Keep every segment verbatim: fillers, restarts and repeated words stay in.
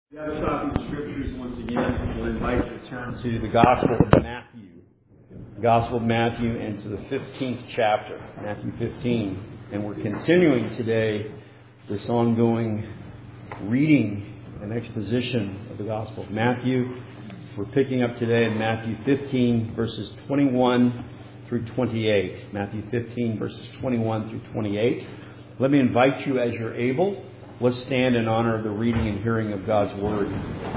You have a copy of the Scriptures once again. We'll invite you to turn to the Gospel of Matthew. The Gospel of Matthew and to the fifteenth chapter, Matthew fifteen. And we're continuing today this ongoing reading and exposition of the Gospel of Matthew. We're picking up today in Matthew fifteen, verses twenty-one through twenty-eight. Matthew fifteen, verses twenty-one through twenty-eight. Let me invite you as you're able. Let's stand in honor of the reading and hearing of God's Word.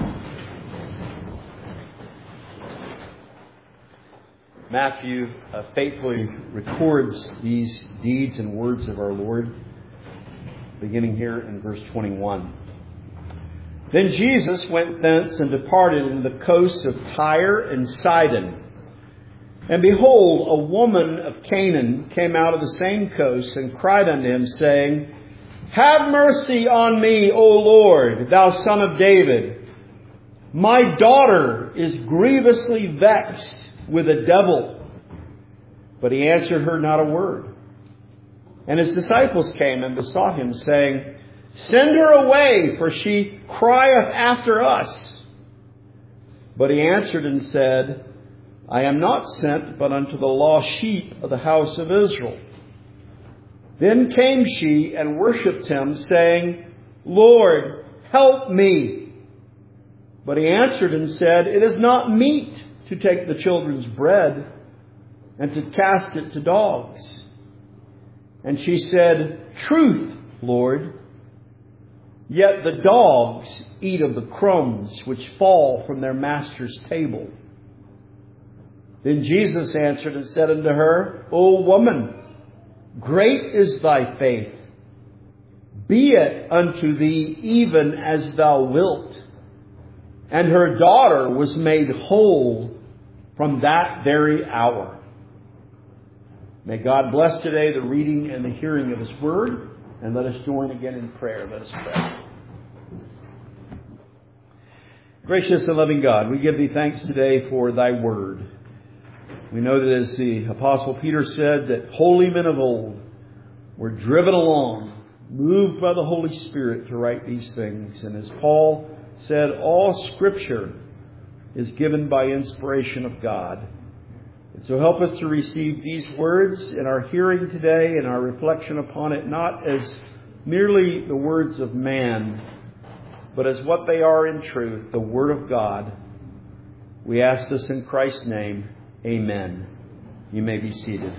Matthew uh, faithfully records these deeds and words of our Lord, beginning here in verse twenty-one. Then Jesus went thence and departed into the coasts of Tyre and Sidon. And behold, a woman of Canaan came out of the same coast and cried unto him, saying, Have mercy on me, O Lord, thou Son of David. My daughter is grievously vexed with a devil. But he answered her not a word. And his disciples came and besought him, saying, Send her away, for she crieth after us. But he answered and said, I am not sent but unto the lost sheep of the house of Israel. Then came she and worshipped him, saying, Lord, help me. But he answered and said, It is not meet to take the children's bread and to cast it to dogs. And she said, Truth, Lord. Yet the dogs eat of the crumbs which fall from their master's table. Then Jesus answered and said unto her, O woman, great is thy faith. Be it unto thee even as thou wilt. And her daughter was made whole from that very hour. May God bless today the reading and the hearing of His Word. And let us join again in prayer. Let us pray. Gracious and loving God, we give Thee thanks today for Thy Word. We know that as the Apostle Peter said, that holy men of old were driven along, moved by the Holy Spirit to write these things. And as Paul said, all Scripture is given by inspiration of God. And so help us to receive these words in our hearing today and our reflection upon it, not as merely the words of man, but as what they are in truth, the Word of God. We ask this in Christ's name. Amen. You may be seated.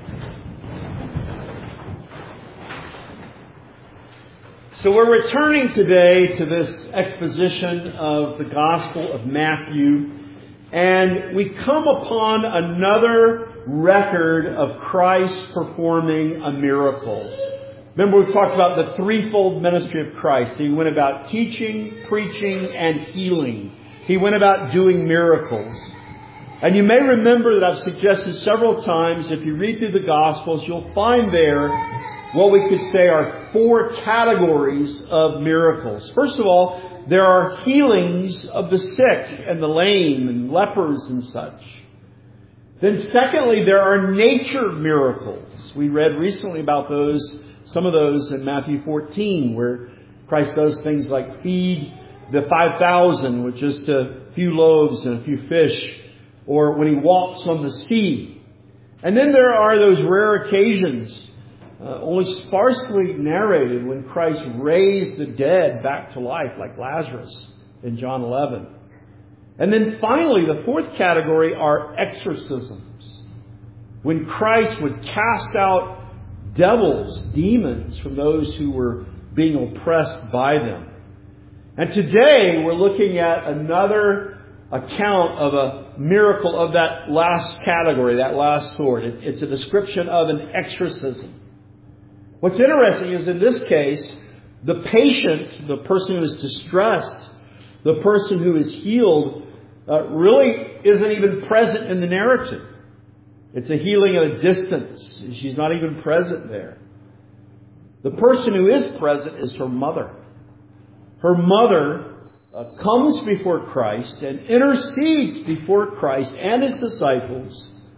So we're returning today to this exposition of the Gospel of Matthew, and we come upon another record of Christ performing a miracle. Remember, we've talked about the threefold ministry of Christ. He went about teaching, preaching, and healing. He went about doing miracles. And you may remember that I've suggested several times, if you read through the Gospels, you'll find there what we could say are four categories of miracles. First of all, there are healings of the sick and the lame and lepers and such. Then secondly, there are nature miracles. We read recently about those, some of those in Matthew fourteen, where Christ does things like feed the five thousand with just a few loaves and a few fish, or when He walks on the sea. And then there are those rare occasions, uh, only sparsely narrated, when Christ raised the dead back to life, like Lazarus in John eleven. And then finally, the fourth category are exorcisms, when Christ would cast out devils, demons, from those who were being oppressed by them. And today we're looking at another account of a miracle of that last category, that last sort. It, it's a description of an exorcism. What's interesting is in this case, the patient, the person who is distressed, the person who is healed, uh, really isn't even present in the narrative. It's a healing at a distance. She's not even present there. The person who is present is her mother. Her mother Uh, comes before Christ and intercedes before Christ and His disciples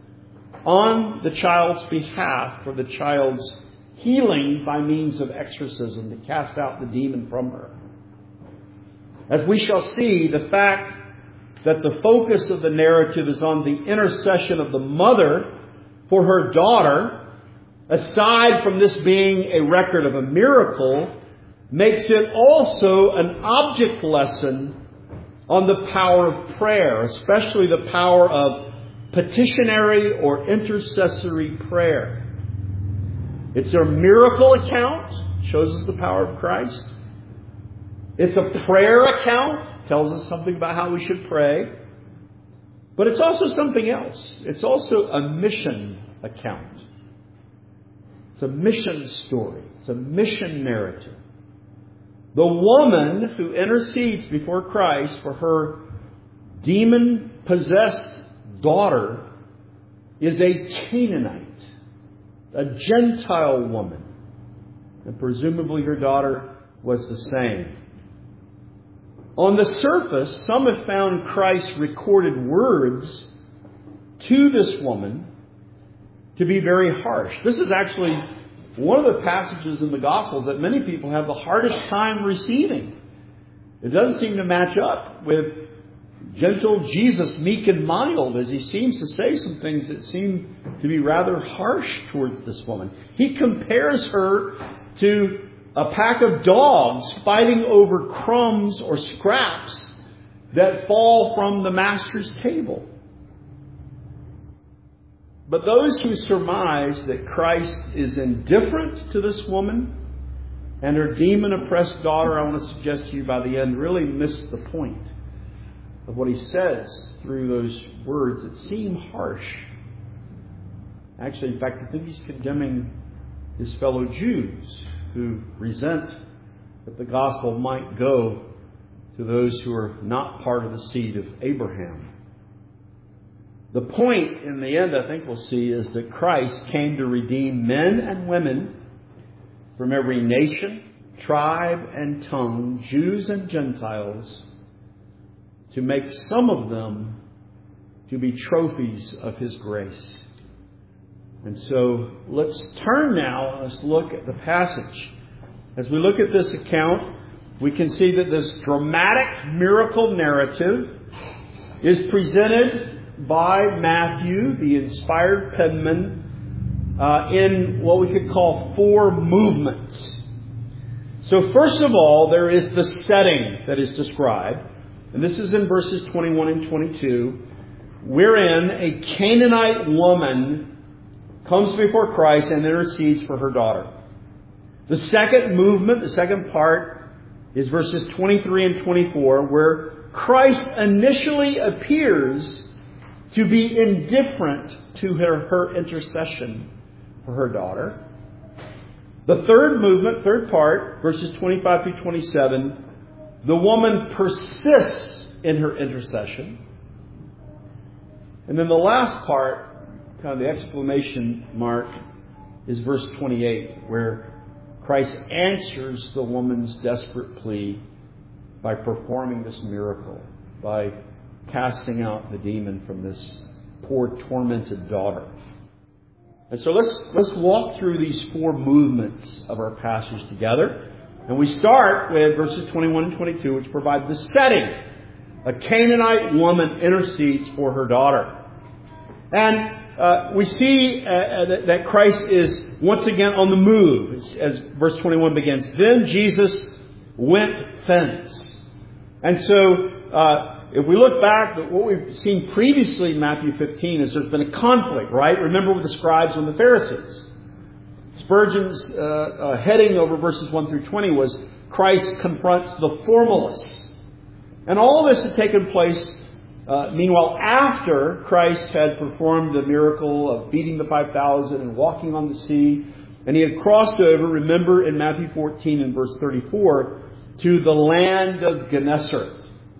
on the child's behalf for the child's healing by means of exorcism to cast out the demon from her. As we shall see, the fact that the focus of the narrative is on the intercession of the mother for her daughter, aside from this being a record of a miracle, makes it also an object lesson on the power of prayer, especially the power of petitionary or intercessory prayer. It's a miracle account, shows us the power of Christ. It's a prayer account, tells us something about how we should pray. But it's also something else. It's also a mission account. It's a mission story. It's a mission narrative. The woman who intercedes before Christ for her demon-possessed daughter is a Canaanite, a Gentile woman. And presumably her daughter was the same. On the surface, some have found Christ's recorded words to this woman to be very harsh. This is actually one of the passages in the Gospels that many people have the hardest time receiving. It doesn't seem to match up with gentle Jesus, meek and mild, as he seems to say some things that seem to be rather harsh towards this woman. He compares her to a pack of dogs fighting over crumbs or scraps that fall from the master's table. But those who surmise that Christ is indifferent to this woman and her demon-oppressed daughter, I want to suggest to you by the end, really miss the point of what he says through those words that seem harsh. Actually, in fact, I think he's condemning his fellow Jews who resent that the gospel might go to those who are not part of the seed of Abraham. The point in the end, I think we'll see, is that Christ came to redeem men and women from every nation, tribe, and tongue, Jews and Gentiles, to make some of them to be trophies of His grace. And so let's turn now, let's look at the passage. As we look at this account, we can see that this dramatic miracle narrative is presented by Matthew, the inspired penman, uh, in what we could call four movements. So first of all, there is the setting that is described. And this is in verses twenty-one and twenty-two, wherein a Canaanite woman comes before Christ and intercedes for her daughter. The second movement, the second part, is verses twenty-three and twenty-four, where Christ initially appears to be indifferent to her, her intercession for her daughter. The third movement, third part, verses twenty-five through twenty-seven, the woman persists in her intercession. And then the last part, kind of the exclamation mark, is verse twenty-eight, where Christ answers the woman's desperate plea by performing this miracle, by casting out the demon from this poor tormented daughter. And so let's let's walk through these four movements of our passage together. And we start with verses twenty-one and twenty-two, which provide the setting. A Canaanite woman intercedes for her daughter. And uh, we see uh, that, that Christ is once again on the move, as verse twenty-one begins. Then Jesus went thence. And so, uh, if we look back at what we've seen previously in Matthew fifteen, is there's been a conflict, right? Remember with the scribes and the Pharisees. Spurgeon's uh, uh, heading over verses one through twenty was Christ confronts the formalists. And all this had taken place, uh, meanwhile, after Christ had performed the miracle of feeding the five thousand and walking on the sea. And he had crossed over, remember in Matthew fourteen and verse thirty-four, to the land of Gennesaret.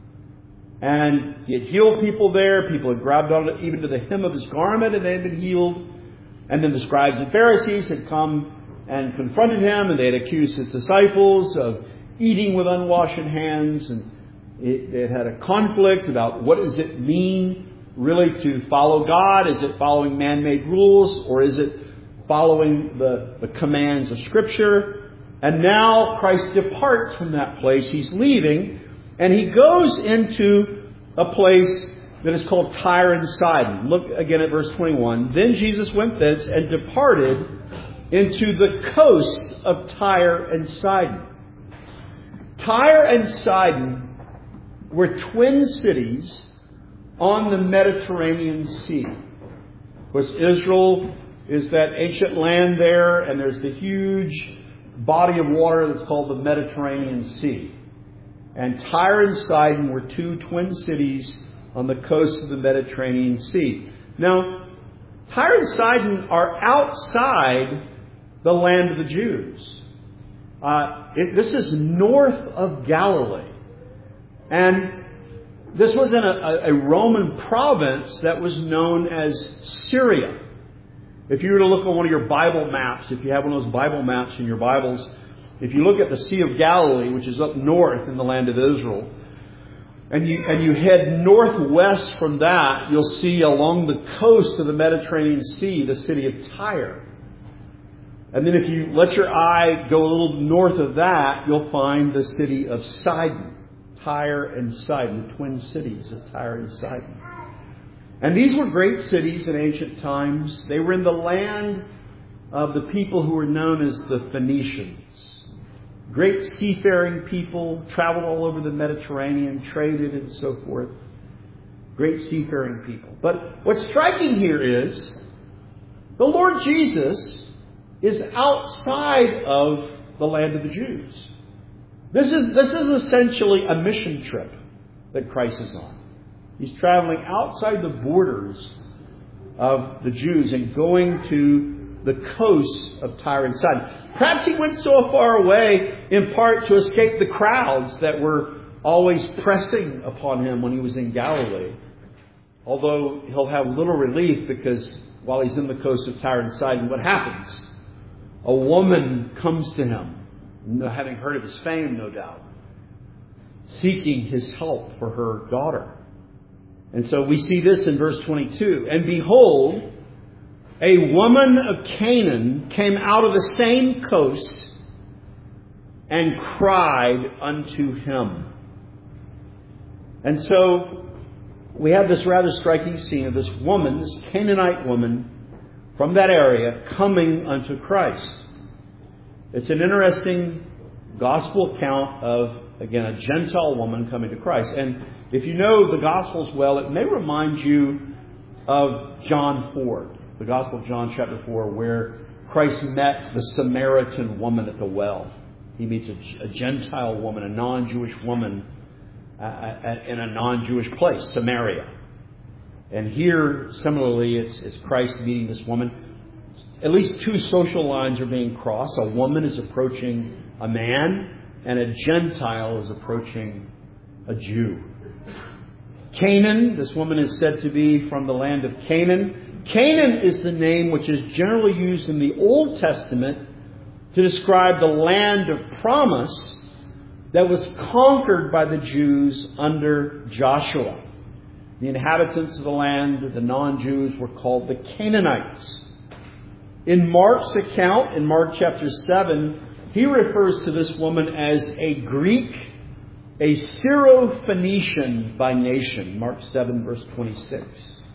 And he had healed people there. People had grabbed on it even to the hem of his garment and they had been healed. And then the scribes and Pharisees had come and confronted him, and they had accused his disciples of eating with unwashed hands. And it, they had had a conflict about what does it mean really to follow God? Is it following man-made rules, or is it following the, the commands of Scripture? And now Christ departs from that place. He's leaving, And he goes into a place that is called Tyre and Sidon. Look again at verse twenty-one. Then Jesus went thence and departed into the coasts of Tyre and Sidon. Tyre and Sidon were twin cities on the Mediterranean Sea. Of course, Israel is that ancient land there, and there's the huge body of water that's called the Mediterranean Sea. And Tyre and Sidon were two twin cities on the coast of the Mediterranean Sea. Now, Tyre and Sidon are outside the land of the Jews. Uh, it, this is north of Galilee. And this was in a, a Roman province that was known as Syria. If you were to look on one of your Bible maps, if you have one of those Bible maps in your Bibles, if you look at the Sea of Galilee, which is up north in the land of Israel, and you and you head northwest from that, you'll see along the coast of the Mediterranean Sea the city of Tyre. And then if you let your eye go a little north of that, you'll find the city of Sidon. Tyre and Sidon, the twin cities of Tyre and Sidon. And these were great cities in ancient times. They were in the land of the people who were known as the Phoenicians. Great seafaring people, traveled all over the Mediterranean, traded and so forth. Great seafaring people. But what's striking here is the Lord Jesus is outside of the land of the Jews. This is, this is essentially a mission trip that Christ is on. He's traveling outside the borders of the Jews and going to the coast of Tyre and Sidon. Perhaps he went so far away in part to escape the crowds that were always pressing upon him when he was in Galilee. Although he'll have little relief because while he's in the coast of Tyre and Sidon, what happens? A woman comes to him, having heard of his fame, no doubt, seeking his help for her daughter. And so we see this in verse twenty-two. And behold, a woman of Canaan came out of the same coast and cried unto him. And so we have this rather striking scene of this woman, this Canaanite woman from that area coming unto Christ. It's an interesting gospel account of, again, a Gentile woman coming to Christ. And if you know the Gospels well, it may remind you of John four, the Gospel of John chapter four, where Christ met the Samaritan woman at the well. He meets a, a Gentile woman, a non-Jewish woman uh, in a non-Jewish place, Samaria. And here, similarly, it's, it's Christ meeting this woman. At least two social lines are being crossed. A woman is approaching a man, and a Gentile is approaching a Jew. Canaan, this woman is said to be from the land of Canaan. Canaan is the name which is generally used in the Old Testament to describe the land of promise that was conquered by the Jews under Joshua. The inhabitants of the land, the non-Jews, were called the Canaanites. In Mark's account, in Mark chapter seven, he refers to this woman as a Greek, a Syro-Phoenician by nation. Mark seven, verse twenty-six.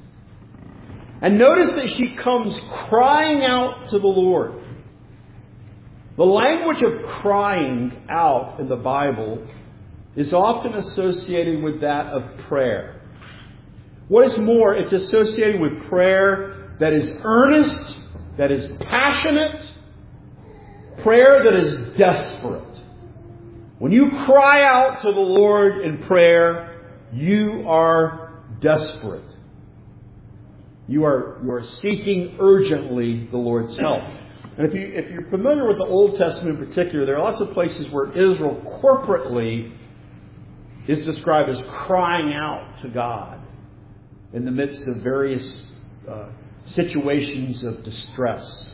And notice that she comes crying out to the Lord. The language of crying out in the Bible is often associated with that of prayer. What is more, it's associated with prayer that is earnest, that is passionate, prayer that is desperate. When you cry out to the Lord in prayer, you are desperate. You are, you are seeking urgently the Lord's help. And if, you, if you're familiar with the Old Testament in particular, there are lots of places where Israel corporately is described as crying out to God in the midst of various uh, situations of distress.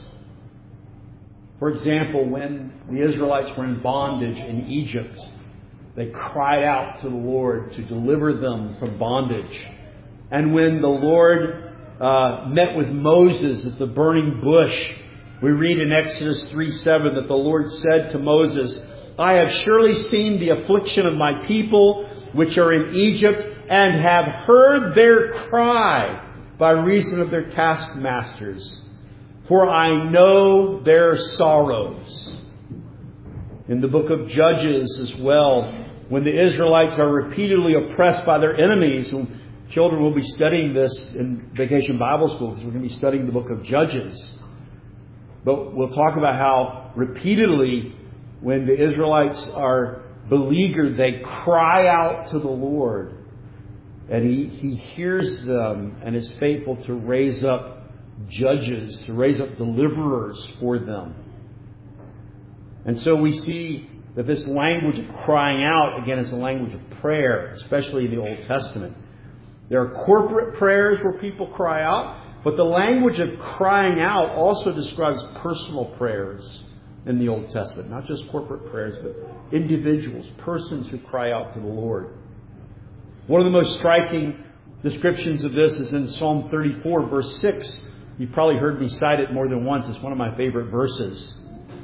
For example, when the Israelites were in bondage in Egypt, they cried out to the Lord to deliver them from bondage. And when the Lord uh, met with Moses at the burning bush, we read in Exodus three seven that the Lord said to Moses, I have surely seen the affliction of my people which are in Egypt, and have heard their cry by reason of their taskmasters. For I know their sorrows. In the book of Judges as well, when the Israelites are repeatedly oppressed by their enemies, and children will be studying this in Vacation Bible School because we're going to be studying the book of Judges. But we'll talk about how repeatedly when the Israelites are beleaguered, they cry out to the Lord. And He, he hears them and is faithful to raise up judges, to raise up deliverers for them. And so we see that this language of crying out, again, is a language of prayer, especially in the Old Testament. There are corporate prayers where people cry out, but the language of crying out also describes personal prayers in the Old Testament. Not just corporate prayers, but individuals, persons who cry out to the Lord. One of the most striking descriptions of this is in Psalm thirty-four, verse six. You've probably heard me cite it more than once. It's one of my favorite verses.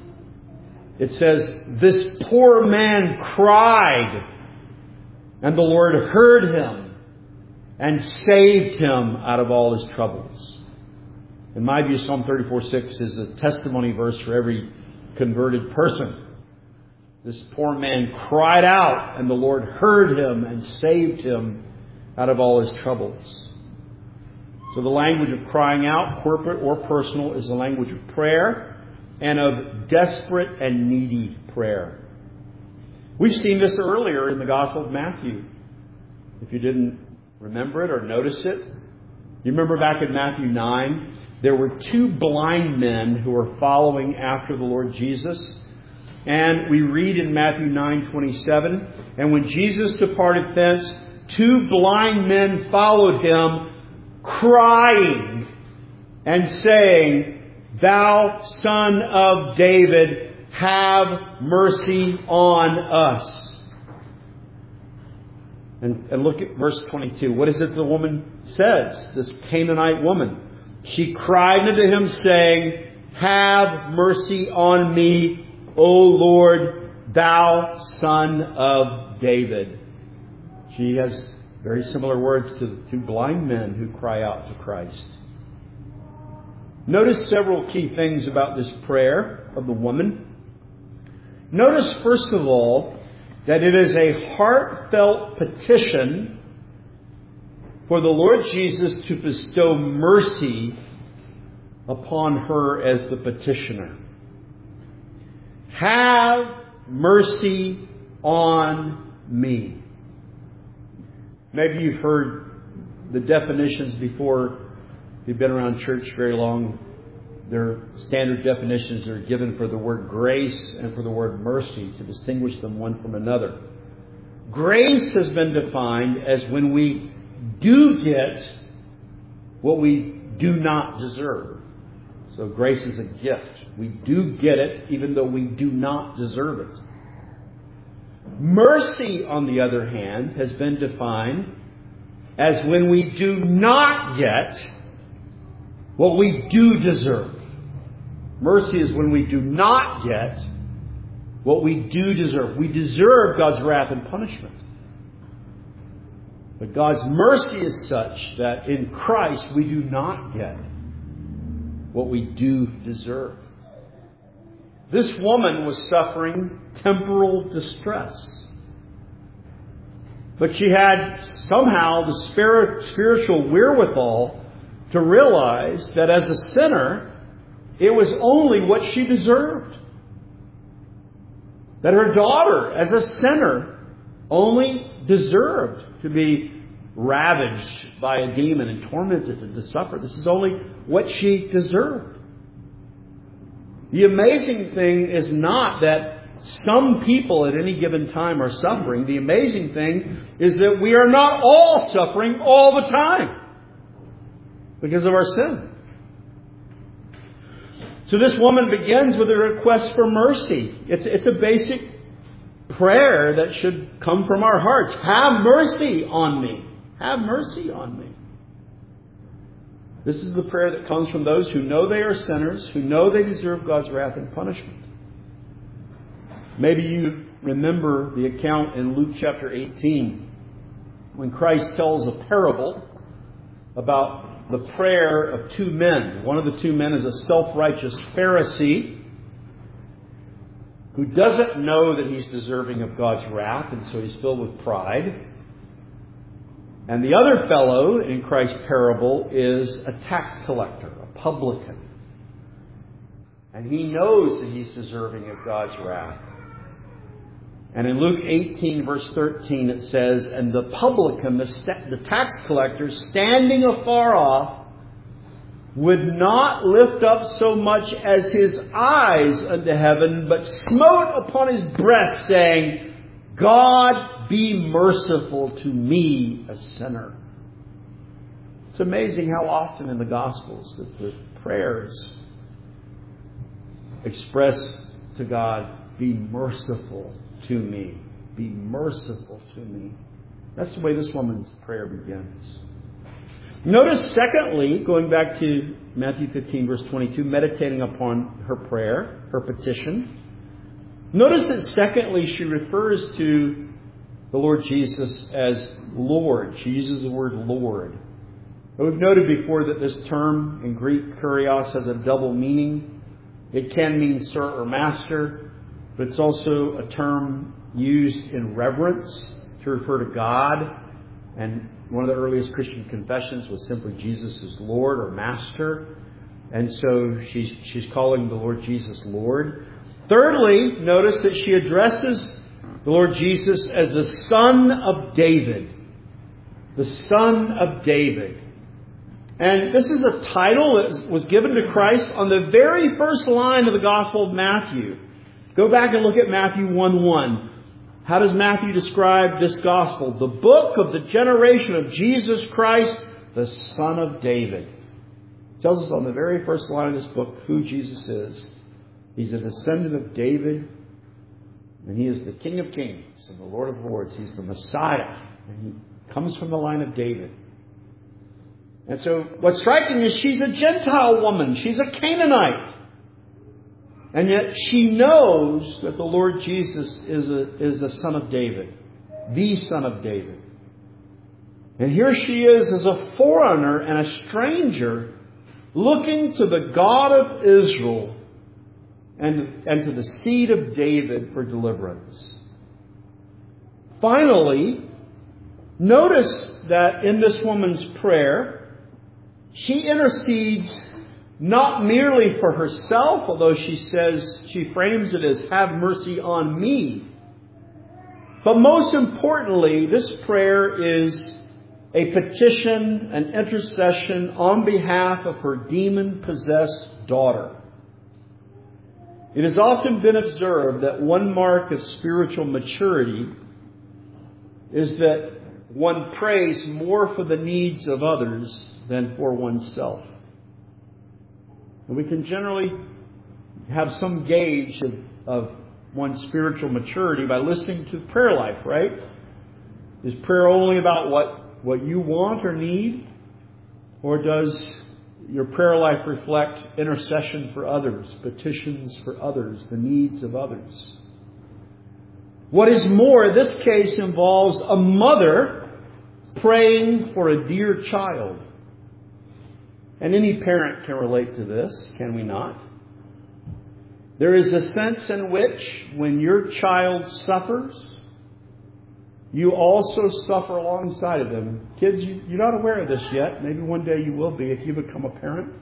It says, "This poor man cried, and the Lord heard him and saved him out of all his troubles." In my view, Psalm thirty-four six is a testimony verse for every converted person. This poor man cried out, and the Lord heard him and saved him out of all his troubles. So the language of crying out, corporate or personal, is a language of prayer and of desperate and needy prayer. We've seen this earlier in the Gospel of Matthew. If you didn't remember it or notice it, you remember back in Matthew nine, there were two blind men who were following after the Lord Jesus. And we read in Matthew nine twenty-seven, "And when Jesus departed thence, two blind men followed him, crying and saying, Thou Son of David, have mercy on us." And, and look at verse twenty-two. What is it the woman says? This Canaanite woman. She cried unto him, saying, "Have mercy on me, O Lord, thou Son of David." She has very similar words to the two blind men who cry out to Christ. Notice several key things about this prayer of the woman. Notice, first of all, that it is a heartfelt petition for the Lord Jesus to bestow mercy upon her as the petitioner. Have mercy on me. Maybe you've heard the definitions before. If you've been around church very long, there are standard definitions that are given for the word grace and for the word mercy to distinguish them one from another. Grace has been defined as when we do get what we do not deserve. So grace is a gift. We do get it even though we do not deserve it. Mercy, on the other hand, has been defined as when we do not get what we do deserve. Mercy is when we do not get what we do deserve. We deserve God's wrath and punishment. But God's mercy is such that in Christ we do not get what we do deserve. This woman was suffering temporal distress. But she had somehow the spiritual wherewithal to realize that as a sinner, it was only what she deserved. That her daughter, as a sinner, only deserved to be ravaged by a demon and tormented and to suffer. This is only what she deserved. The amazing thing is not that some people at any given time are suffering. The amazing thing is that we are not all suffering all the time because of our sin. So this woman begins with a request for mercy. It's, it's a basic prayer that should come from our hearts. Have mercy on me. Have mercy on me. This is the prayer that comes from those who know they are sinners, who know they deserve God's wrath and punishment. Maybe you remember the account in Luke chapter eighteen when Christ tells a parable about the prayer of two men. One of the two men is a self-righteous Pharisee who doesn't know that he's deserving of God's wrath, and so he's filled with pride. And the other fellow in Christ's parable is a tax collector, a publican. And he knows that he's deserving of God's wrath. And in Luke eighteen, verse thirteen, it says, "And the publican, the, st- the tax collector, standing afar off, would not lift up so much as his eyes unto heaven, but smote upon his breast, saying, God, be merciful to me, a sinner." It's amazing how often in the Gospels that the prayers express to God, be merciful to me. Be merciful to me. That's the way this woman's prayer begins. Notice, secondly, going back to Matthew fifteen, verse twenty-two, meditating upon her prayer, her petition. Notice that, secondly, she refers to the Lord Jesus as Lord. She uses the word Lord. We've noted before that this term in Greek, kurios, has a double meaning. It can mean sir or master, but it's also a term used in reverence to refer to God. And one of the earliest Christian confessions was simply Jesus is Lord or Master. And so she's, she's calling the Lord Jesus Lord. Thirdly, notice that she addresses the Lord Jesus as the Son of David. The Son of David. And this is a title that was given to Christ on the very first line of the Gospel of Matthew. Go back and look at Matthew one one. How does Matthew describe this Gospel? The book of the generation of Jesus Christ, the Son of David. It tells us on the very first line of this book who Jesus is. He's a descendant of David, and he is the King of Kings and the Lord of Lords. He's the Messiah, and he comes from the line of David. And so what's striking is she's a Gentile woman. She's a Canaanite. And yet she knows that the Lord Jesus is a, is the Son of David. The Son of David. And here she is as a foreigner and a stranger looking to the God of Israel and, and to the seed of David for deliverance. Finally, notice that in this woman's prayer, she intercedes not merely for herself, although she says, she frames it as, have mercy on me. But most importantly, this prayer is a petition, an intercession on behalf of her demon-possessed daughter. It has often been observed that one mark of spiritual maturity is that one prays more for the needs of others than for oneself. And we can generally have some gauge of, of one's spiritual maturity by listening to prayer life, right? Is prayer only about what, what you want or need? Or does your prayer life reflect intercession for others, petitions for others, the needs of others? What is more, this case involves a mother praying for a dear child. And any parent can relate to this, can we not? There is a sense in which when your child suffers, you also suffer alongside of them. Kids, you, you're not aware of this yet. Maybe one day you will be if you become a parent.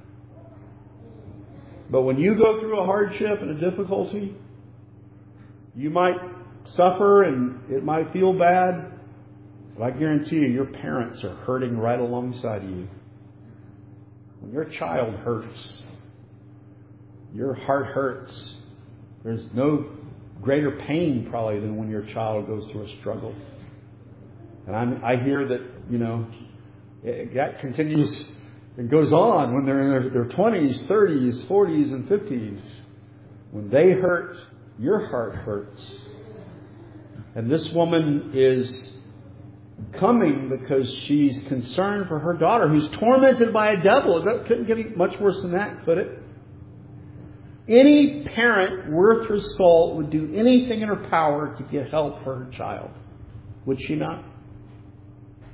But when you go through a hardship and a difficulty, you might suffer and it might feel bad. But I guarantee you, your parents are hurting right alongside of you. When your child hurts, your heart hurts. There's no greater pain probably than when your child goes through a struggle. And I'm, I hear that, you know, it, that continues, it goes on when they're in their, their twenties, thirties, forties, and fifties. When they hurt, your heart hurts. And this woman is coming because she's concerned for her daughter who's tormented by a devil. It couldn't get much worse than that, could it? Any parent worth her salt would do anything in her power to get help for her child. Would she not?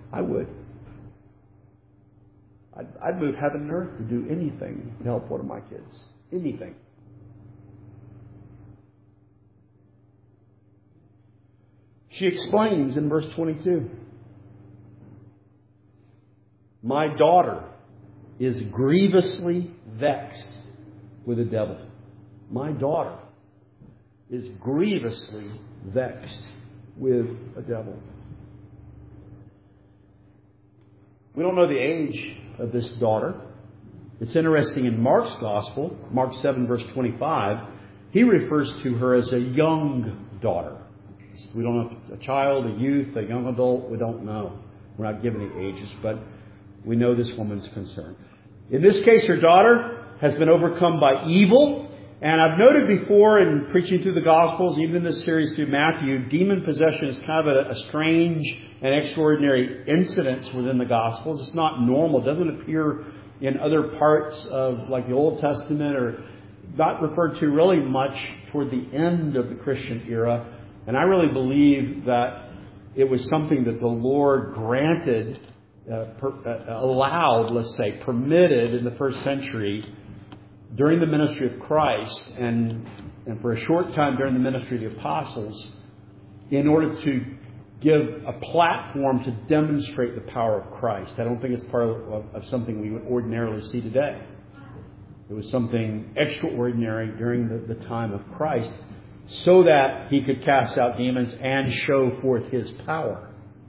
I would. I'd, I'd move heaven and earth to do anything to help one of my kids. Anything. She explains in verse twenty-two. My daughter is grievously vexed with the devil. My daughter is grievously vexed with a devil. We don't know the age of this daughter. It's interesting in Mark's Gospel, Mark seven verse twenty-five, he refers to her as a young daughter. We don't know a child, a youth, a young adult. We don't know. We're not given the ages, but we know this woman's concern. In this case, her daughter has been overcome by evil. And I've noted before in preaching through the Gospels, even in this series through Matthew, demon possession is kind of a, a strange and extraordinary incidence within the Gospels. It's not normal. It doesn't appear in other parts of like the Old Testament, or not referred to really much toward the end of the Christian era. And I really believe that it was something that the Lord granted, uh, per, uh, allowed, let's say, permitted in the first century during the ministry of Christ, and, and for a short time during the ministry of the apostles, in order to give a platform to demonstrate the power of Christ. I don't think it's part of, of something we would ordinarily see today. It was something extraordinary during the, the time of Christ, so that he could cast out demons and show forth his power.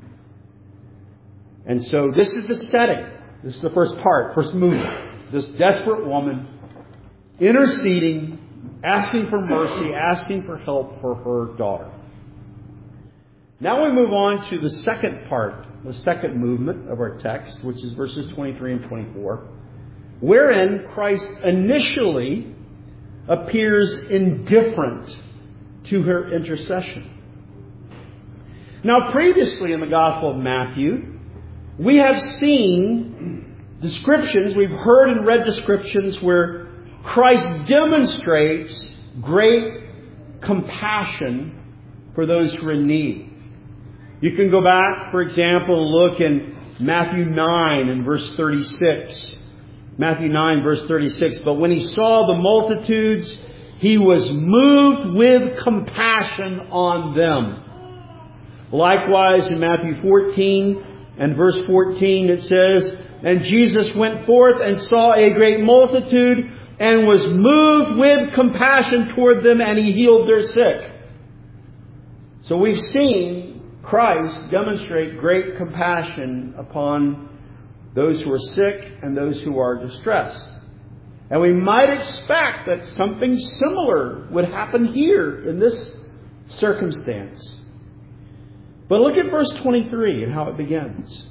And so this is the setting. This is the first part, first movement. This desperate woman interceding, asking for mercy, asking for help for her daughter. Now we move on to the second part, the second movement of our text, which is verses twenty-three and twenty-four, wherein Christ initially appears indifferent to her intercession. Now, previously in the Gospel of Matthew, we have seen descriptions, we've heard and read descriptions where Christ demonstrates great compassion for those who are in need. You can go back, for example, and look in Matthew nine and verse thirty-six. Matthew nine verse thirty-six. But when he saw the multitudes, he was moved with compassion on them. Likewise, in Matthew fourteen and verse fourteen, it says, and Jesus went forth and saw a great multitude and was moved with compassion toward them, and he healed their sick. So we've seen Christ demonstrate great compassion upon those who are sick and those who are distressed. And we might expect that something similar would happen here in this circumstance. But look at verse twenty-three and how it begins.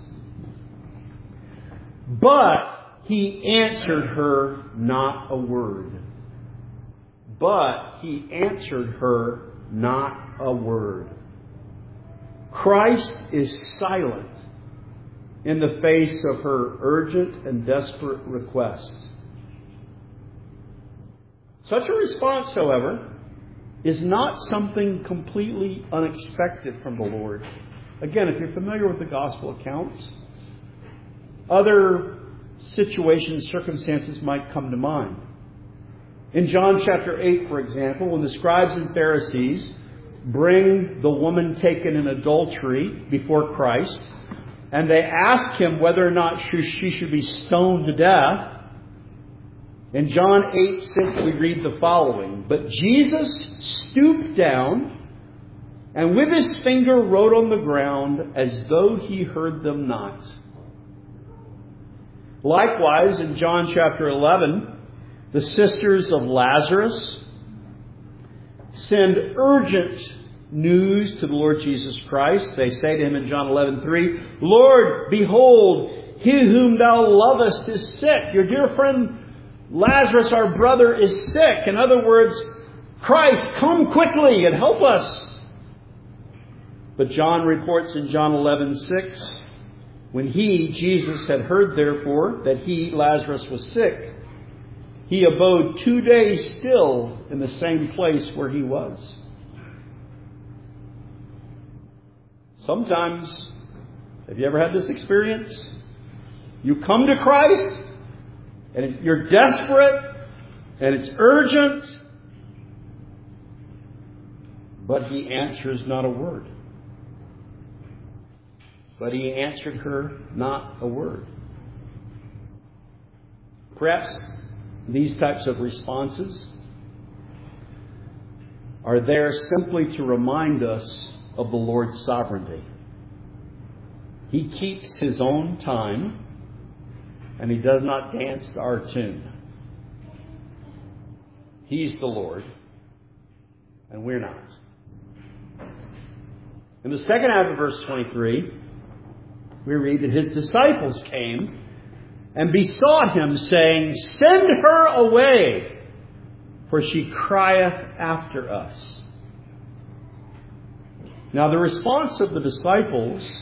But he answered her not a word. But he answered her not a word. Christ is silent in the face of her urgent and desperate request. Such a response, however, is not something completely unexpected from the Lord. Again, if you're familiar with the gospel accounts, other situations, circumstances might come to mind. In John chapter eight, for example, when the scribes and Pharisees bring the woman taken in adultery before Christ, and they ask him whether or not she should be stoned to death, in John eight six we read the following. But Jesus stooped down and with his finger wrote on the ground as though he heard them not. Likewise, in John chapter eleven, the sisters of Lazarus send urgent news to the Lord Jesus Christ. They say to him in John eleven three, Lord, behold, he whom thou lovest is sick. Your dear friend Lazarus, our brother, is sick. In other words, Christ, come quickly and help us. But John reports in John eleven six, when he, Jesus, had heard therefore that he, Lazarus, was sick, he abode two days still in the same place where he was. Sometimes Have you ever had this experience? You come to Christ, and you're desperate, and it's urgent, but He answers not a word. But He answered her not a word. Perhaps these types of responses are there simply to remind us of the Lord's sovereignty. He keeps His own time, and He does not dance to our tune. He's the Lord, and we're not. In the second half of verse twenty-three, we read that His disciples came and besought Him, saying, "Send her away, for she crieth after us." Now, the response of the disciples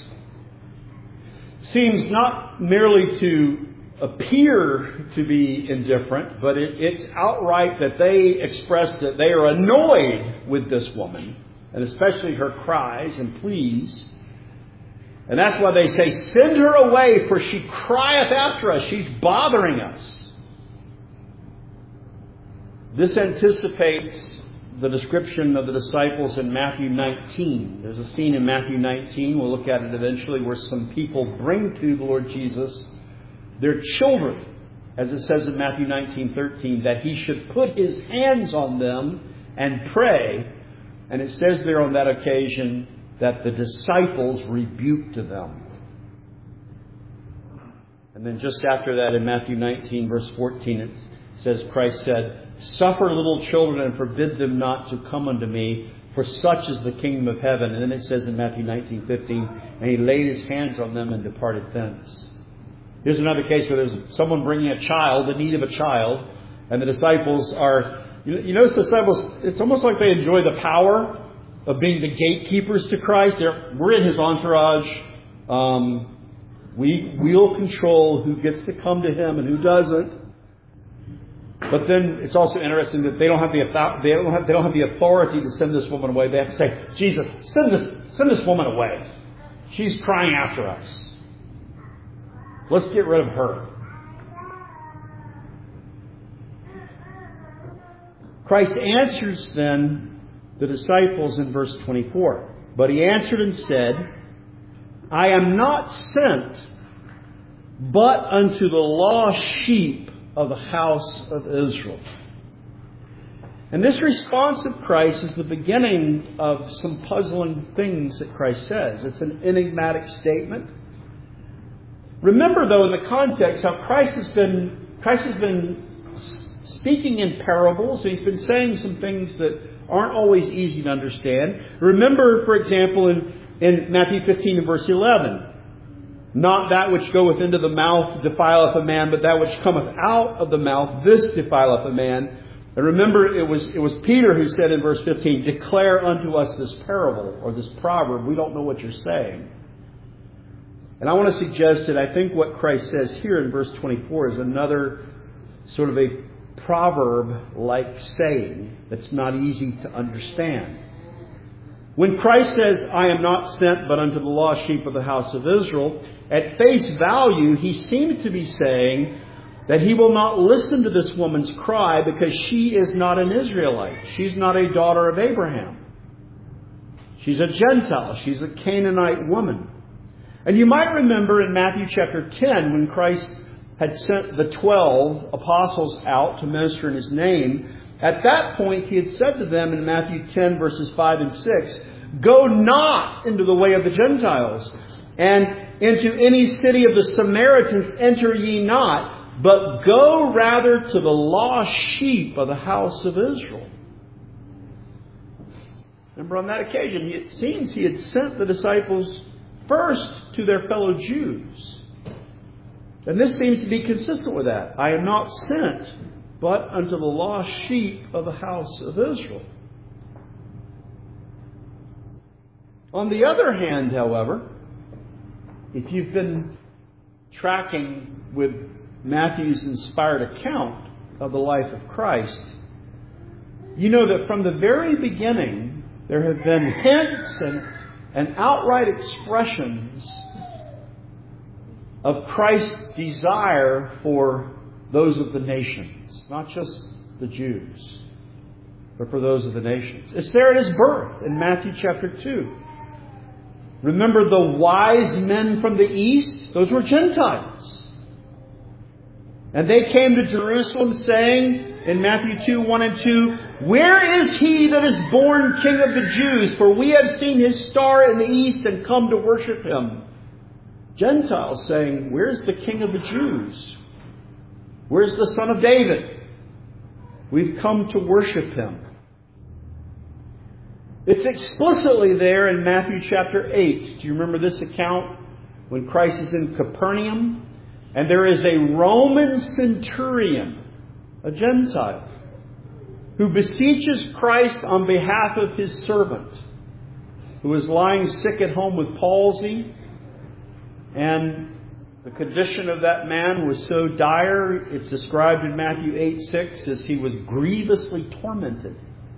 seems not merely to appear to be indifferent, but it, it's outright that they express that they are annoyed with this woman, and especially her cries and pleas. And that's why they say, "Send her away, for she crieth after us." She's bothering us. This anticipates the description of the disciples in Matthew nineteen. There's a scene in Matthew nineteen, we'll look at it eventually, where some people bring to the Lord Jesus their children, as it says in Matthew nineteen thirteen, that He should put His hands on them and pray. And it says there on that occasion that the disciples rebuked them. And then just after that in Matthew nineteen verse fourteen, it says, Christ said, "Suffer little children and forbid them not to come unto me, for such is the kingdom of heaven." And then it says in Matthew nineteen fifteen, "And He laid His hands on them and departed thence." Here's another case where there's someone bringing a child, in need of a child, and the disciples are, you notice the disciples, it's almost like they enjoy the power of being the gatekeepers to Christ. They're, we're in His entourage. Um, we we'll control who gets to come to Him and who doesn't. But then it's also interesting that they don't have the they don't have they don't have the authority to send this woman away. They have to say, "Jesus, send this send this woman away. She's crying after us. Let's get rid of her." Christ answers then the disciples in verse twenty-four. "But He answered and said, I am not sent but unto the lost sheep of the house of Israel." And this response of Christ is the beginning of some puzzling things that Christ says. It's an enigmatic statement. Remember, though, in the context, how Christ has been Christ has been speaking in parables. He's been saying some things that aren't always easy to understand. Remember, for example, in, in Matthew fifteen and verse eleven, "Not that which goeth into the mouth defileth a man, but that which cometh out of the mouth, this defileth a man." And remember, it was it was Peter who said in verse fifteen, "Declare unto us this parable," or this proverb. We don't know what you're saying. And I want to suggest that I think what Christ says here in verse twenty-four is another sort of a proverb-like saying that's not easy to understand. When Christ says, "I am not sent but unto the lost sheep of the house of Israel," at face value, He seems to be saying that He will not listen to this woman's cry because she is not an Israelite. She's not a daughter of Abraham. She's a Gentile. She's a Canaanite woman. And you might remember in Matthew chapter ten, when Christ had sent the twelve apostles out to minister in His name, at that point He had said to them in Matthew ten verses five and six, "Go not into the way of the Gentiles, and into any city of the Samaritans enter ye not, but go rather to the lost sheep of the house of Israel." Remember, on that occasion, it seems He had sent the disciples first to their fellow Jews. And this seems to be consistent with that. "I am not sent but unto the lost sheep of the house of Israel." On the other hand, however, if you've been tracking with Matthew's inspired account of the life of Christ, you know that from the very beginning there have been hints and, and outright expressions of Christ's desire for those of the nations, not just the Jews, but for those of the nations. It's there at His birth in Matthew chapter two. Remember the wise men from the east? Those were Gentiles. And they came to Jerusalem saying in Matthew two, one and two, "Where is He that is born King of the Jews? For we have seen His star in the east and come to worship Him." Gentiles saying, "Where's the King of the Jews? Where's the Son of David? We've come to worship Him." It's explicitly there in Matthew chapter eight. Do you remember this account? When Christ is in Capernaum, and there is a Roman centurion, a Gentile, who beseeches Christ on behalf of his servant, who is lying sick at home with palsy. And the condition of that man was so dire, it's described in Matthew eight six as he was grievously tormented.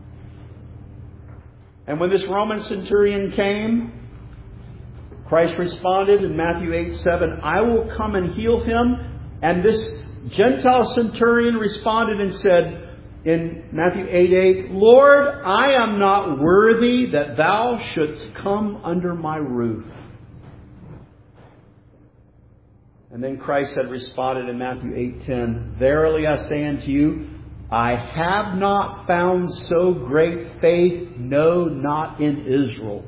And when this Roman centurion came, Christ responded in Matthew eight seven, "I will come and heal him." And this Gentile centurion responded and said in Matthew eight eight, "Lord, I am not worthy that Thou shouldst come under my roof." And then Christ had responded in Matthew eight ten, "Verily I say unto you, I have not found so great faith, no, not in Israel."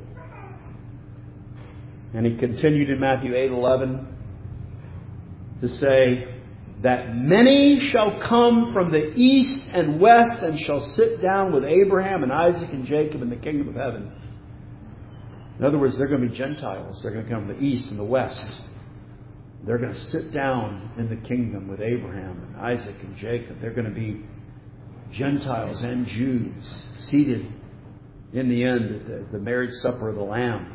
And He continued in Matthew eight eleven to say that many shall come from the east and west and shall sit down with Abraham and Isaac and Jacob in the kingdom of heaven. In other words, they're going to be Gentiles. They're going to come from the east and the west. They're going to sit down in the kingdom with Abraham and Isaac and Jacob. They're going to be Gentiles and Jews seated in the end at the, the marriage supper of the Lamb.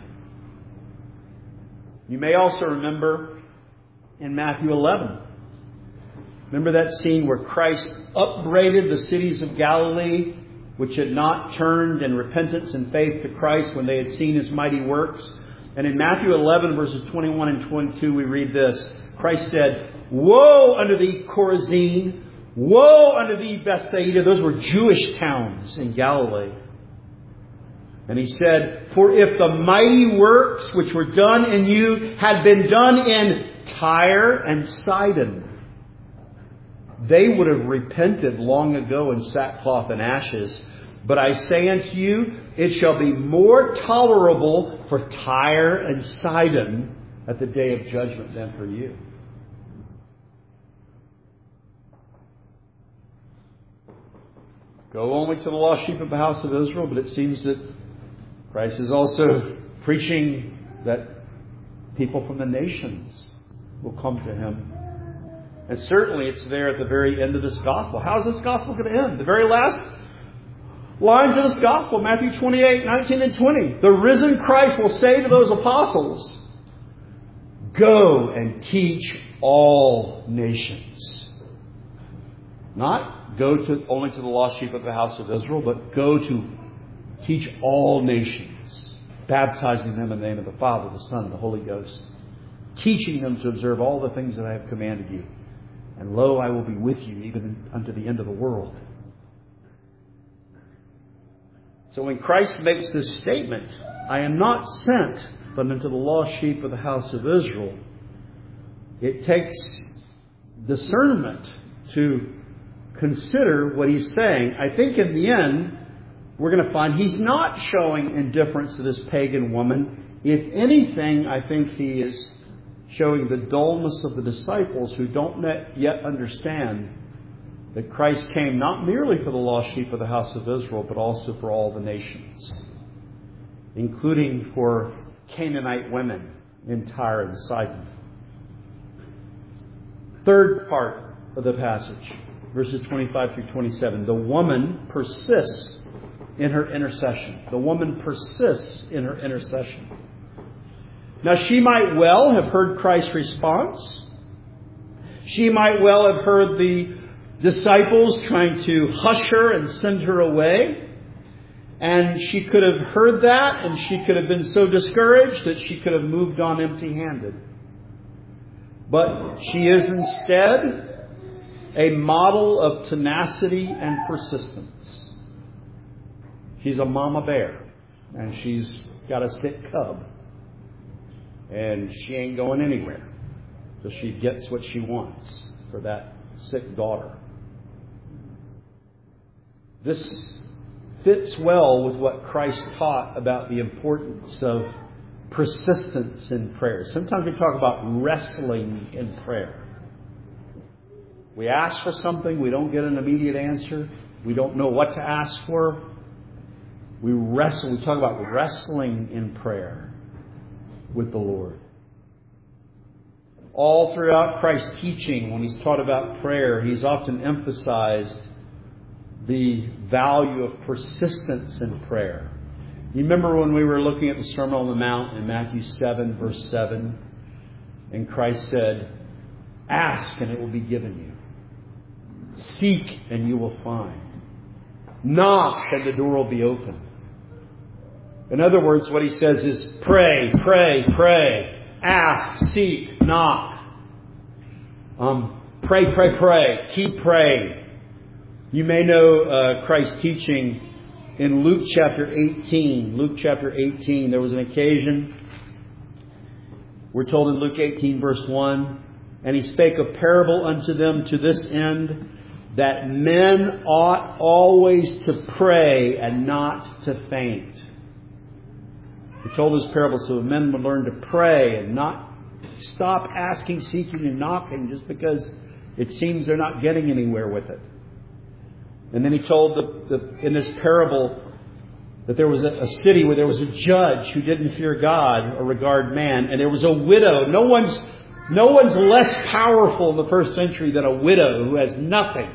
You may also remember in Matthew eleven. Remember that scene where Christ upbraided the cities of Galilee which had not turned in repentance and faith to Christ when they had seen His mighty works? And in Matthew eleven verses twenty-one and twenty-two we read this. Christ said, "Woe unto thee, Chorazin! Woe unto thee, Bethsaida!" Those were Jewish towns in Galilee. And He said, "For if the mighty works which were done in you had been done in Tyre and Sidon, they would have repented long ago in sackcloth and ashes. But I say unto you, it shall be more tolerable for Tyre and Sidon at the day of judgment than for you." Go only to the lost sheep of the house of Israel, but it seems that Christ is also preaching that people from the nations will come to Him. And certainly it's there at the very end of this gospel. How is this gospel going to end? The very last lines of this gospel, Matthew twenty-eight, nineteen and twenty. The risen Christ will say to those apostles, "Go and teach all nations." Not go to only to the lost sheep of the house of Israel, but go to teach all nations, baptizing them in the name of the Father, the Son, and the Holy Ghost, teaching them to observe all the things that I have commanded you. And lo, I will be with you even unto the end of the world. So when Christ makes this statement, "I am not sent but unto the lost sheep of the house of Israel," it takes discernment to consider what He's saying. I think in the end, we're going to find He's not showing indifference to this pagan woman. If anything, I think He is showing the dullness of the disciples who don't yet understand that Christ came not merely for the lost sheep of the house of Israel, but also for all the nations, including for Canaanite women in Tyre and Sidon. Third part of the passage, verses twenty-five through twenty-seven. The woman persists in her intercession. The woman persists in her intercession. Now, she might well have heard Christ's response. She might well have heard the disciples trying to hush her and send her away. And she could have heard that, and she could have been so discouraged that she could have moved on empty-handed. But she is instead a model of tenacity and persistence. She's a mama bear, and she's got a sick cub. And she ain't going anywhere. So she gets what she wants for that sick daughter. This fits well with what Christ taught about the importance of persistence in prayer. Sometimes we talk about wrestling in prayer. We ask for something, we don't get an immediate answer. We don't know what to ask for. We wrestle. We talk about wrestling in prayer with the Lord. All throughout Christ's teaching, when He's taught about prayer, He's often emphasized the value of persistence in prayer. You remember when we were looking at the Sermon on the Mount in Matthew seven, verse seven, and Christ said, "Ask and it will be given you. Seek and you will find. Knock and the door will be open." In other words, what He says is pray, pray, pray. Ask, seek, knock. Um, pray, pray, pray. Keep praying. You may know uh, Christ's teaching in Luke chapter eighteen. Luke chapter eighteen, there was an occasion. We're told in Luke eighteen, verse one, "And He spake a parable unto them to this end, that men ought always to pray and not to faint." He told this parable so that men would learn to pray and not stop asking, seeking, and knocking just because it seems they're not getting anywhere with it. And then He told the, the, in this parable that there was a, a city where there was a judge who didn't fear God or regard man, and there was a widow. No one's, no one's less powerful in the first century than a widow who has nothing.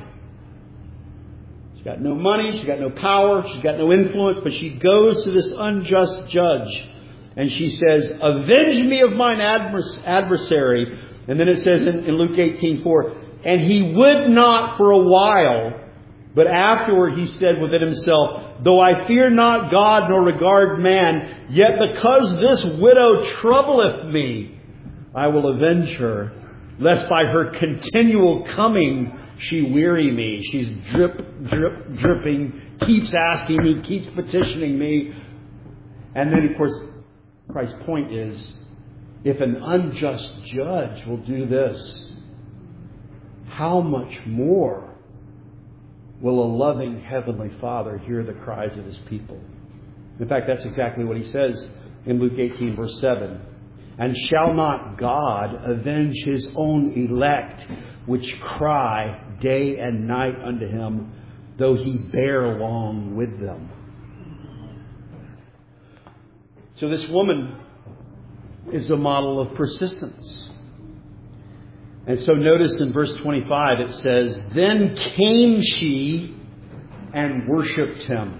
She's got no money, she's got no power, she's got no influence, but she goes to this unjust judge and she says, "Avenge me of mine advers- adversary." And then it says in, in Luke eighteen four, "And he would not for a while, but afterward he said within himself, Though I fear not God nor regard man, yet because this widow troubleth me, I will avenge her, lest by her continual coming she weary me." She's drip, drip, dripping, keeps asking me, keeps petitioning me. And then, of course, Christ's point is, if an unjust judge will do this, how much more will a loving Heavenly Father hear the cries of His people? In fact, that's exactly what He says in Luke eighteen, verse seven. "And shall not God avenge His own elect, which cry day and night unto Him, though He bear long with them?" So this woman is a model of persistence. And so notice in verse twenty-five it says, "Then came she and worshipped Him."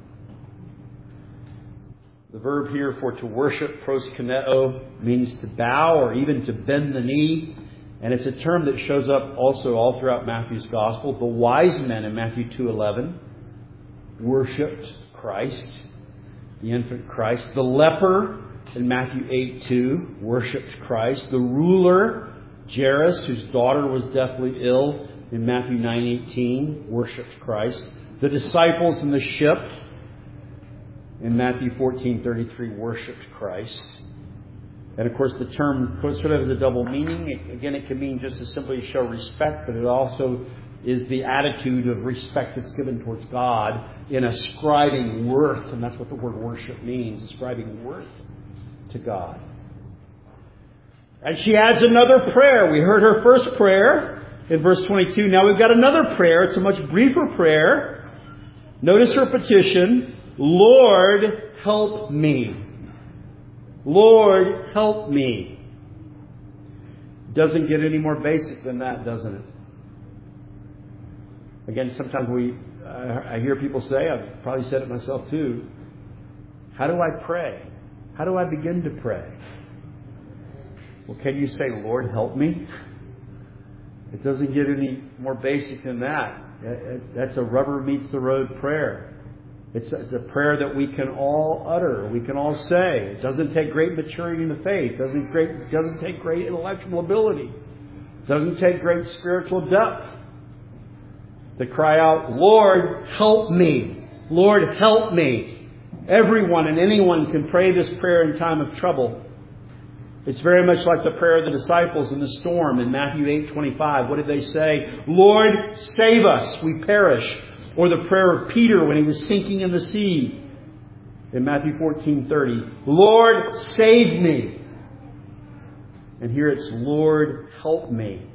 The verb here for to worship, proskuneo, means to bow or even to bend the knee. And it's a term that shows up also all throughout Matthew's Gospel. The wise men in Matthew two eleven worshipped Christ, the infant Christ. The leper in Matthew eight two worshipped Christ. The ruler, Jairus, whose daughter was deathly ill, in Matthew nine eighteen worshipped Christ. The disciples in the ship in Matthew fourteen thirty-three worshipped Christ. And of course the term sort of has a double meaning. It, again, it can mean just to simply show respect, but it also is the attitude of respect that's given towards God in ascribing worth. And that's what the word worship means, ascribing worth to God. And she adds another prayer. We heard her first prayer in verse twenty-two. Now we've got another prayer. It's a much briefer prayer. Notice her petition. "Lord, help me. Lord, help me." Doesn't get any more basic than that, doesn't it? Again, sometimes we, I hear people say, I've probably said it myself too, how do I pray? How do I begin to pray? Well, can you say, "Lord, help me"? It doesn't get any more basic than that. That's a rubber meets the road prayer. It's, it's a prayer that we can all utter, we can all say. It doesn't take great maturity in the faith. It doesn't, great, doesn't take great intellectual ability. It doesn't take great spiritual depth to cry out, Lord, help me. Lord, help me. Everyone and anyone can pray this prayer in time of trouble. It's very much like the prayer of the disciples in the storm in Matthew eight twenty-five. What did they say? Lord, save us, we perish. Or the prayer of Peter when he was sinking in the sea in Matthew fourteen thirty. Lord, save me. And here it's, Lord, help me.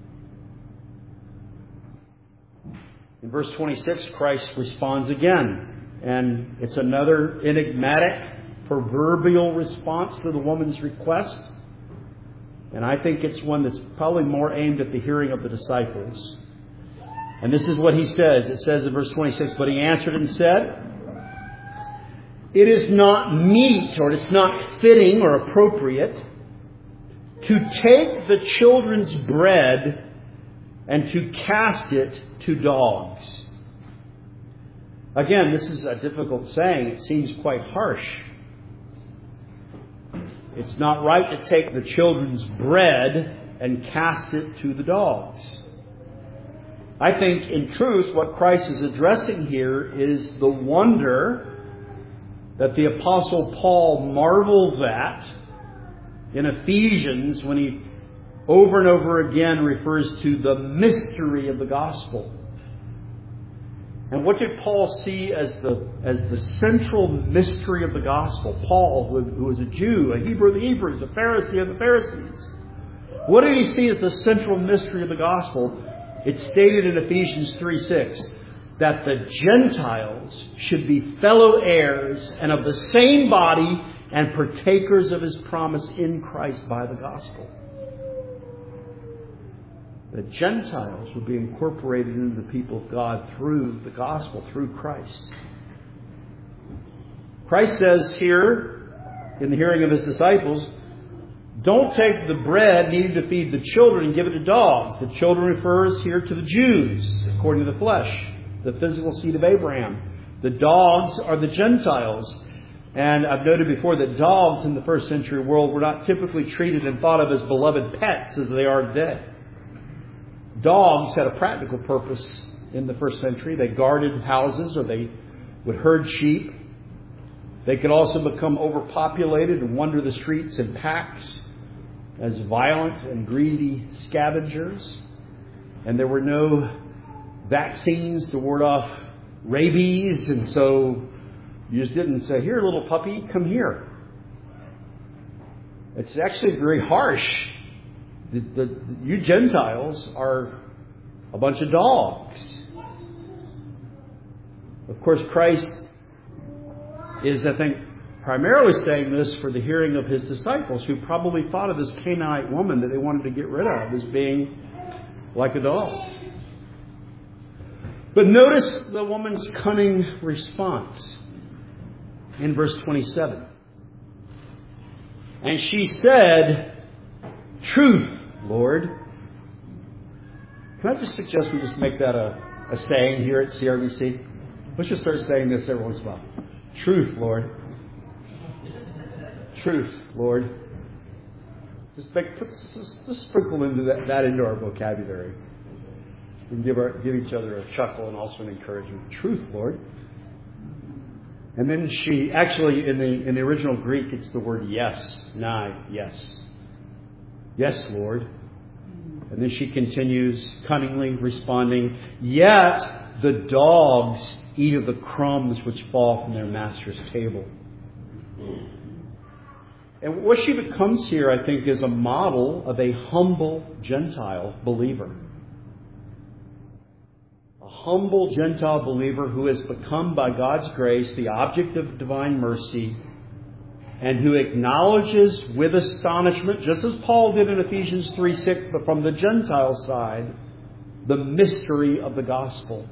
In verse twenty-six, Christ responds again. And it's another enigmatic, proverbial response to the woman's request. And I think it's one that's probably more aimed at the hearing of the disciples. And this is what he says. It says in verse twenty-six, but he answered and said, it is not meet, or it's not fitting or appropriate to take the children's bread and to cast it to dogs. Again, this is a difficult saying. It seems quite harsh. It's not right to take the children's bread and cast it to the dogs. I think, in truth, what Christ is addressing here is the wonder that the Apostle Paul marvels at in Ephesians when he over and over again refers to the mystery of the gospel. And what did Paul see as the as the central mystery of the gospel? Paul, who, who was a Jew, a Hebrew of the Hebrews, a Pharisee of the Pharisees. What did he see as the central mystery of the gospel? It's stated in Ephesians three six that the Gentiles should be fellow heirs and of the same body and partakers of His promise in Christ by the gospel. The Gentiles would be incorporated into the people of God through the gospel, through Christ. Christ says here, in the hearing of His disciples, don't take the bread needed to feed the children and give it to dogs. The children refers here to the Jews, according to the flesh, the physical seed of Abraham. The dogs are the Gentiles. And I've noted before that dogs in the first century world were not typically treated and thought of as beloved pets as they are today. Dogs had a practical purpose in the first century. They guarded houses, or they would herd sheep. They could also become overpopulated and wander the streets in packs as violent and greedy scavengers. And there were no vaccines to ward off rabies, and so you just didn't say, here, little puppy, come here. It's actually very harsh. The, the, you Gentiles are a bunch of dogs. Of course, Christ is, I think, primarily saying this for the hearing of His disciples, who probably thought of this Canaanite woman that they wanted to get rid of as being like a dog. But notice the woman's cunning response in verse twenty-seven. And she said, truth, Lord. Can I just suggest we just make that a, a saying here at C R V C? Let's just start saying this every once in a while. Truth, Lord. Truth, Lord. Just, make, just, just sprinkle into that, that into our vocabulary. We can give, our, give each other a chuckle and also an encouragement. Truth, Lord. And then she, actually in the in the original Greek, it's the word yes. Nigh, yes. Yes, Lord. And then she continues cunningly responding, yet the dogs eat of the crumbs which fall from their master's table. And what she becomes here, I think, is a model of a humble Gentile believer. A humble Gentile believer who has become, by God's grace, the object of divine mercy, and who acknowledges with astonishment, just as Paul did in Ephesians three six, but from the Gentile side, the mystery of the gospel.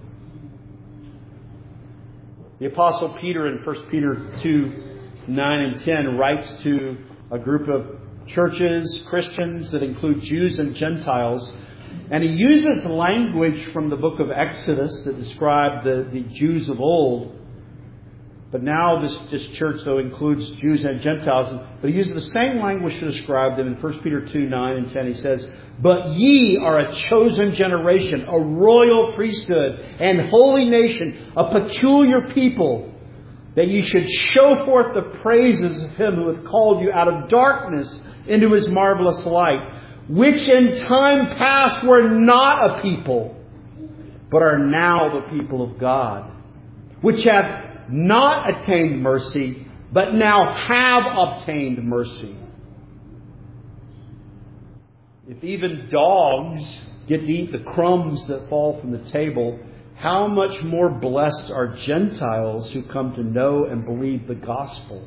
The Apostle Peter in First Peter two, nine and ten writes to a group of churches, Christians that include Jews and Gentiles, and he uses language from the book of Exodus that described the, the Jews of old. But now this, this church, though, includes Jews and Gentiles. But he uses the same language to describe them. In First Peter two, nine and ten, he says, "But ye are a chosen generation, a royal priesthood, and holy nation, a peculiar people, that ye should show forth the praises of Him who hath called you out of darkness into His marvelous light, which in time past were not a people, but are now the people of God, which have not attained mercy, but now have obtained mercy." If even dogs get to eat the crumbs that fall from the table, how much more blessed are Gentiles who come to know and believe the gospel?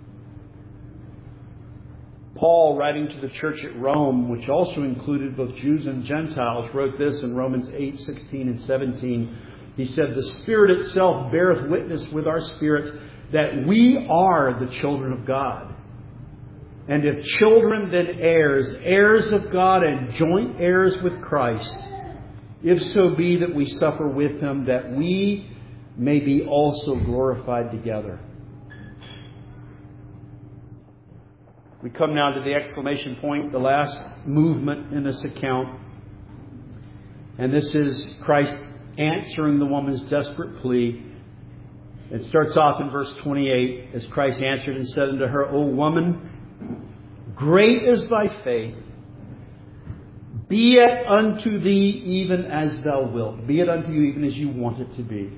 Paul, writing to the church at Rome, which also included both Jews and Gentiles, wrote this in Romans eight, sixteen and seventeen. He said, "The Spirit itself beareth witness with our spirit that we are the children of God. And if children, then heirs, heirs of God and joint heirs with Christ, if so be that we suffer with Him, that we may be also glorified together." We come now to the exclamation point, the last movement in this account. And this is Christ answering the woman's desperate plea. It starts off in verse twenty-eight, as Christ answered and said unto her, "O woman, great is thy faith. Be it unto thee even as thou wilt." Be it unto you even as you want it to be.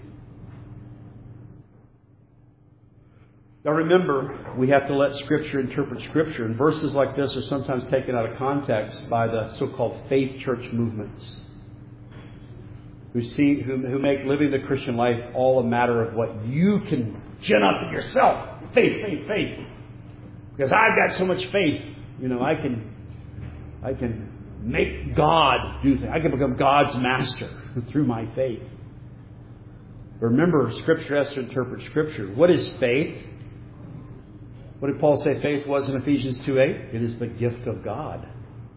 Now remember, we have to let Scripture interpret Scripture. And verses like this are sometimes taken out of context by the so-called faith church movements, who see who, who make living the Christian life all a matter of what you can gin up yourself. Faith, faith, faith. Because I've got so much faith, you know, I can, I can make God do things. I can become God's master through my faith. But remember, Scripture has to interpret Scripture. What is faith? What did Paul say faith was in Ephesians two eight? It is the gift of God.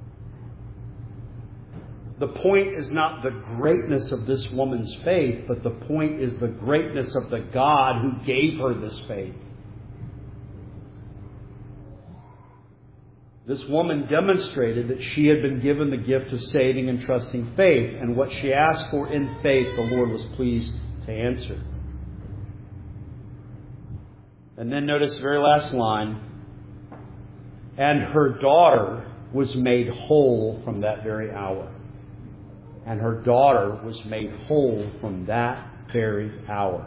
The point is not the greatness of this woman's faith, but the point is the greatness of the God who gave her this faith. This woman demonstrated that she had been given the gift of saving and trusting faith. And what she asked for in faith, the Lord was pleased to answer. And then notice the very last line. "And her daughter was made whole from that very hour." And her daughter was made whole from that very hour.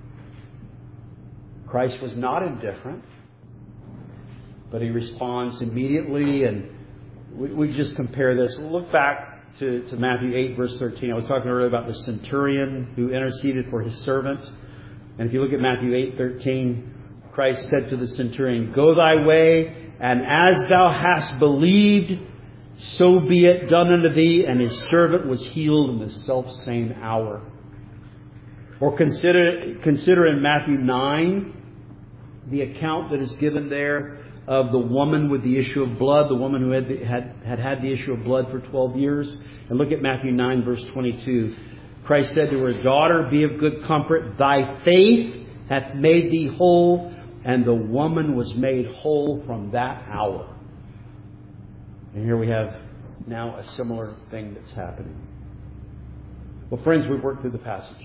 Christ was not indifferent, but He responds immediately. And we, we just compare this. Look back to, to Matthew eight, verse thirteen. I was talking earlier about the centurion who interceded for his servant. And if you look at Matthew eight, thirteen, Christ said to the centurion, "Go thy way, and as thou hast believed, so be it done unto thee." And his servant was healed in the selfsame hour. Or consider, consider in Matthew nine, the account that is given there of the woman with the issue of blood, the woman who had, had, had had the issue of blood for twelve years. And look at Matthew nine, verse twenty-two. Christ said to her, "Daughter, be of good comfort. Thy faith hath made thee whole." And the woman was made whole from that hour. And here we have now a similar thing that's happening. Well, friends, we've worked through the passage.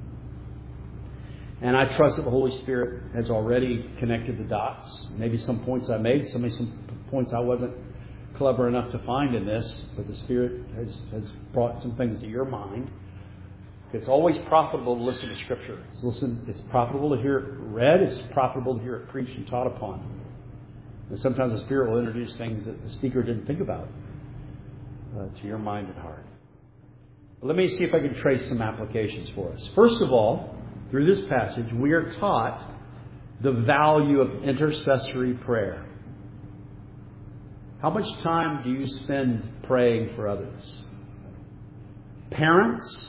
And I trust that the Holy Spirit has already connected the dots. Maybe some points I made, some, maybe some points I wasn't clever enough to find in this, but the Spirit has, has brought some things to your mind. It's always profitable to listen to Scripture. It's, listen, it's profitable to hear it read. It's profitable to hear it preached and taught upon. And sometimes the Spirit will introduce things that the speaker didn't think about uh, to your mind and heart. But let me see if I can trace some applications for us. First of all, through this passage, we are taught the value of intercessory prayer. How much time do you spend praying for others? Parents,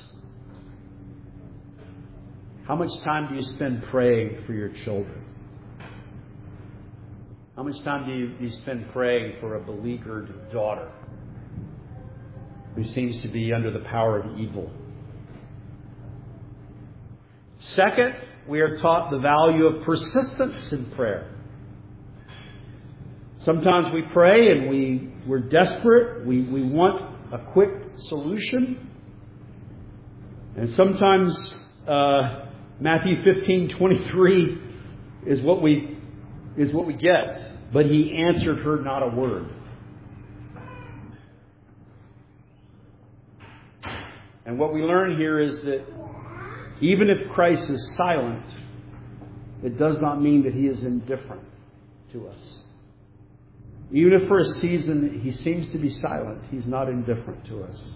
how much time do you spend praying for your children? How much time do you, do you spend praying for a beleaguered daughter who seems to be under the power of evil? Second, we are taught the value of persistence in prayer. Sometimes we pray and we, we're desperate. We, we want a quick solution. And sometimes uh, Matthew fifteen twenty-three is what we is what we get. But he answered her not a word. And what we learn here is that even if Christ is silent, it does not mean that he is indifferent to us. Even if for a season he seems to be silent, he's not indifferent to us.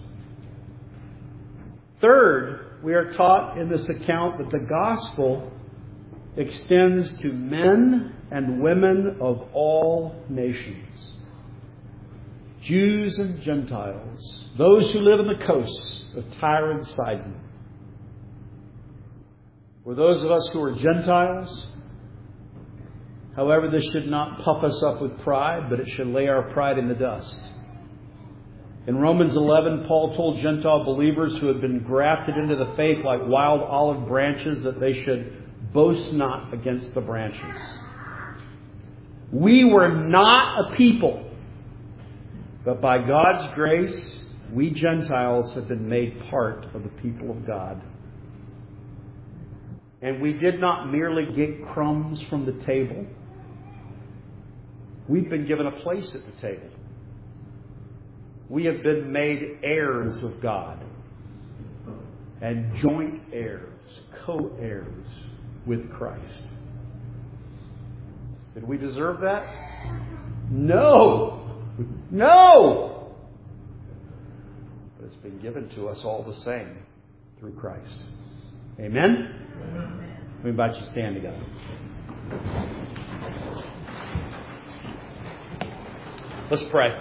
Third, we are taught in this account that the gospel extends to men and women of all nations. Jews and Gentiles, those who live on the coasts of Tyre and Sidon. For those of us who are Gentiles, however, this should not puff us up with pride, but it should lay our pride in the dust. In Romans eleven, Paul told Gentile believers who had been grafted into the faith like wild olive branches that they should boast not against the branches. We were not a people, but by God's grace, we Gentiles have been made part of the people of God. And we did not merely get crumbs from the table. We've been given a place at the table. We have been made heirs of God and joint heirs, co-heirs with Christ. Did we deserve that? No! No! But it's been given to us all the same through Christ. Amen? We invite you to stand together. Let's pray.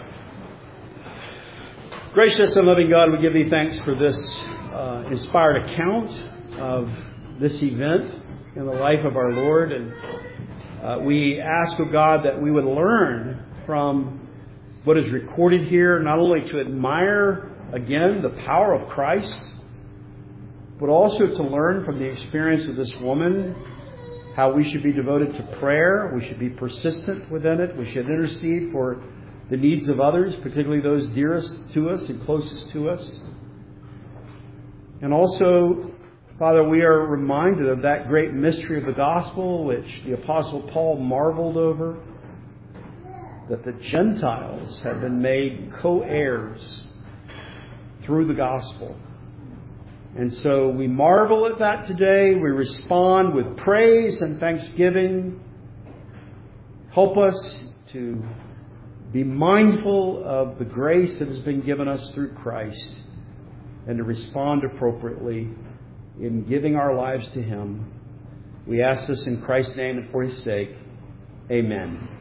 Gracious and loving God, we give Thee thanks for this uh, inspired account of this event in the life of our Lord. And uh, we ask, O God, that we would learn from what is recorded here, not only to admire, again, the power of Christ, but also to learn from the experience of this woman how we should be devoted to prayer. We should be persistent within it. We should intercede for the needs of others, particularly those dearest to us and closest to us. And also, Father, we are reminded of that great mystery of the gospel, which the Apostle Paul marveled over, that the Gentiles have been made co-heirs through the gospel. And so we marvel at that today. We respond with praise and thanksgiving. Help us to be mindful of the grace that has been given us through Christ and to respond appropriately in giving our lives to Him. We ask this in Christ's name and for His sake. Amen.